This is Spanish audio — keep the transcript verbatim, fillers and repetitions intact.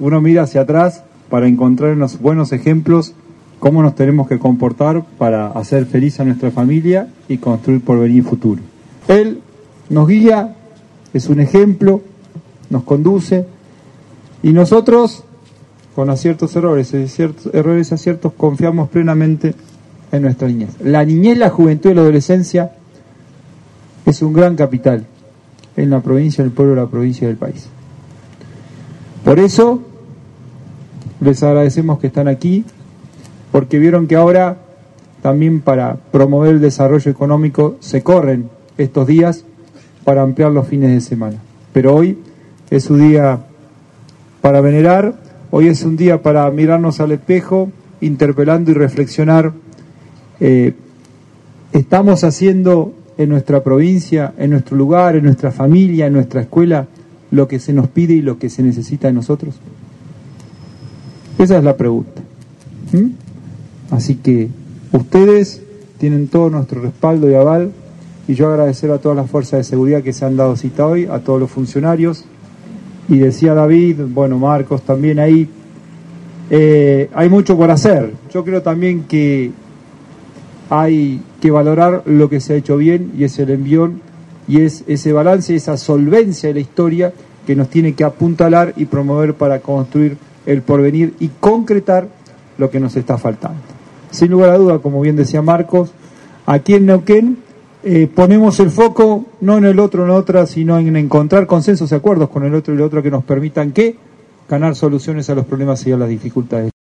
uno mira hacia atrás para encontrar unos buenos ejemplos, cómo nos tenemos que comportar para hacer feliz a nuestra familia y construir porvenir futuro. Él nos guía, es un ejemplo, nos conduce, y nosotros, con aciertos errores, ciertos errores y aciertos, confiamos plenamente en nuestra niñez. La niñez, la juventud y la adolescencia es un gran capital en la provincia, en el pueblo, de la provincia y del país. Por eso les agradecemos que están aquí, porque vieron que ahora también para promover el desarrollo económico se corren estos días para ampliar los fines de semana. Pero hoy es un día para venerar, hoy es un día para mirarnos al espejo, interpelando y reflexionar. Eh, ¿Estamos haciendo en nuestra provincia, en nuestro lugar, en nuestra familia, en nuestra escuela, lo que se nos pide y lo que se necesita de nosotros? Esa es la pregunta. ¿Mm? Así que ustedes tienen todo nuestro respaldo y aval, y yo agradecer a todas las fuerzas de seguridad que se han dado cita hoy, a todos los funcionarios, y decía David, bueno, Marcos también ahí, eh, hay mucho por hacer. Yo creo también que hay que valorar lo que se ha hecho bien, y es el envión, y es ese balance, esa solvencia de la historia que nos tiene que apuntalar y promover para construir el porvenir y concretar lo que nos está faltando. Sin lugar a duda, como bien decía Marcos, aquí en Neuquén eh, ponemos el foco no en el otro, en otra, sino en encontrar consensos y acuerdos con el otro y el otro que nos permitan que ganar soluciones a los problemas y a las dificultades.